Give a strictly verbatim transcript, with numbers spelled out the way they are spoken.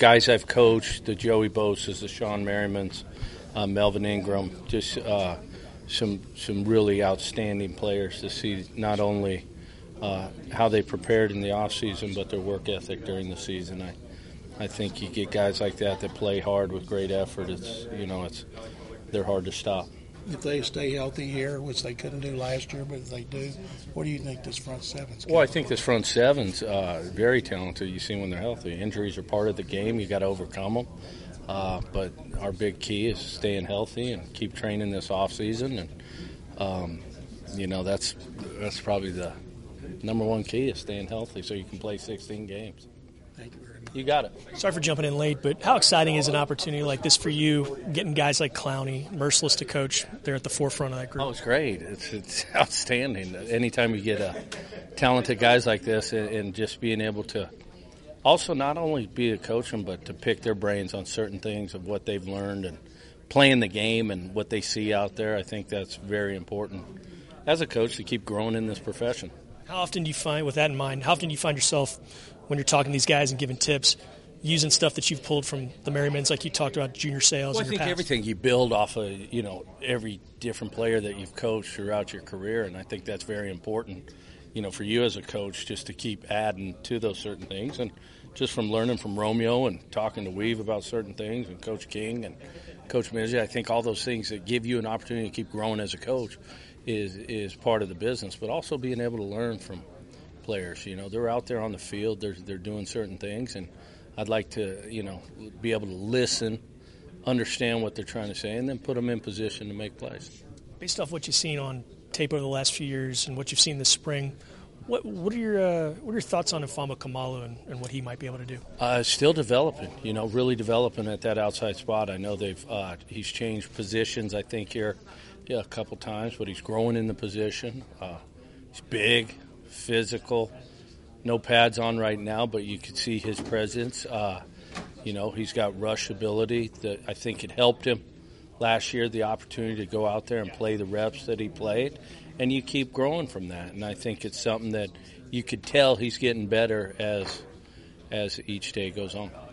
guys I've coached, the Joey Bosa's, the Sean Merrimans, uh, Melvin Ingram, just uh, some some really outstanding players to see not only uh, how they prepared in the offseason, but their work ethic during the season. I I think you get guys like that that play hard with great effort. It's you know it's they're hard to stop. If they stay healthy here, which they couldn't do last year, but if they do, what do you think this front seven's? Well, I think this front seven's uh, very talented. You see when they're healthy. Injuries are part of the game. You got to overcome them. Uh, but our big key is staying healthy and keep training this off season. And um, you know that's that's probably the number one key is staying healthy so you can play sixteen games. Thank you very much. You got it. Sorry for jumping in late, but how exciting is an opportunity like this for you, getting guys like Clowney, Mercilus to coach? They're at the forefront of that group. Oh, it's great. It's it's outstanding. Anytime you get a talented guys like this and, and just being able to also not only be a coach them, but to pick their brains on certain things of what they've learned and playing the game and what they see out there, I think that's very important as a coach to keep growing in this profession. How often do you find, with that in mind, how often do you find yourself when you're talking to these guys and giving tips, using stuff that you've pulled from the Merrimans, like you talked about junior sales? Well, in I your think past? everything you build off of, you know, every different player that you've coached throughout your career, and I think that's very important, you know, for you as a coach, just to keep adding to those certain things, and just from learning from Romeo and talking to Weave about certain things, and Coach King and Coach Mizzi, I think all those things that give you an opportunity to keep growing as a coach is is part of the business, but also being able to learn from players. You know, they're out there on the field, they're they're doing certain things, and I'd like to, you know, be able to listen, understand what they're trying to say, and then put them in position to make plays. Based off what you've seen on tape over the last few years and what you've seen this spring, what what are your uh, what are your thoughts on Ifeoma Kamalu and, and what he might be able to do? Uh, still developing, you know, really developing at that outside spot. I know they've uh, he's changed positions, I think, here yeah, a couple times, but he's growing in the position. Uh, he's big, physical, no pads on right now, but you can see his presence. Uh, you know, he's got rush ability that I think it helped him last year, the opportunity to go out there and play the reps that he played, and you keep growing from that. And I think it's something that you could tell he's getting better as as each day goes on.